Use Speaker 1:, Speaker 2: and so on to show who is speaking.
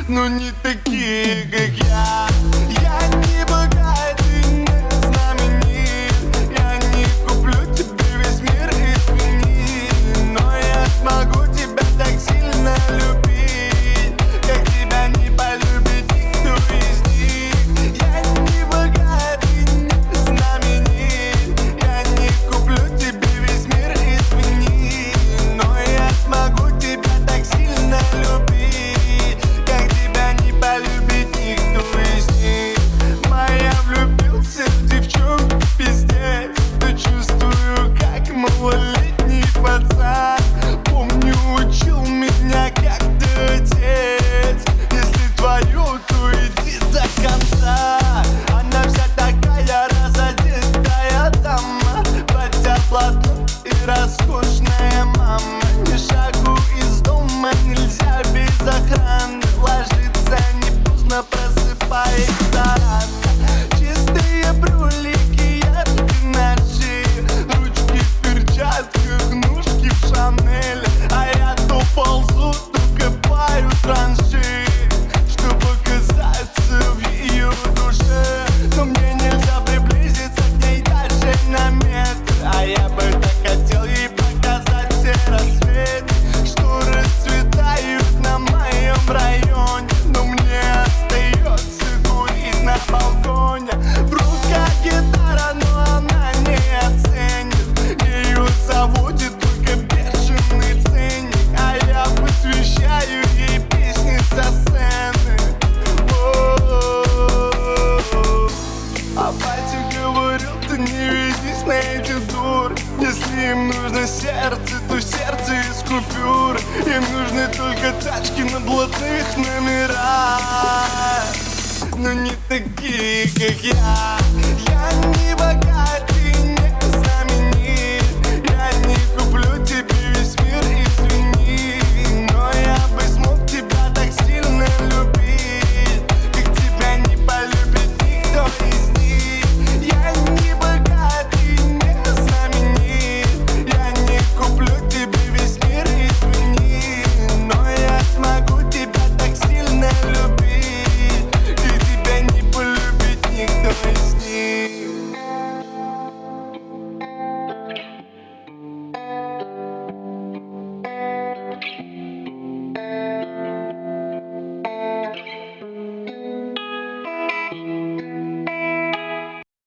Speaker 1: но не такие, как я. Я не богат и не знаменит, я не куплю тебе весь мир, извини, но я смогу тебя так сильно любить, как тебя не полюбит никто из них. Я не богат и не знаменит, я не куплю тебе весь мир, извини, но я смогу тебя так сильно любить, как тебя не полюбит никто из них. Моя влюбился в девчонку, пиздец, но чувствую, как малолетний пацан. Помню, учил меня как-то отец: если твою, то иди до конца. Она вся такая разодетая дама, платье платно и роскошная мама. Ни шагу из дома нельзя без охраны, ложиться не поздно, просыпается рано. Чистые брюлики, яркие ножи, ручки в перчатках, ножки в Шанель. А я то ползу, то копаю траншеи, чтобы оказаться в ее душе. Но мне нельзя приблизиться к ней даже на метр, а я бы так хотел ей показать все рассветы, что расцветают на моем районе. Но мне остается курить на балконе. В руках гитара, но она не оценит, ее заводит только бешеный ценник, а я посвящаю ей песни со сцены. А батя говорил, ты не ведись на эти дуры, если им нужно сердце, то сердце из купюр. Им нужны только тачки на блатных номерах, но не такие, как я.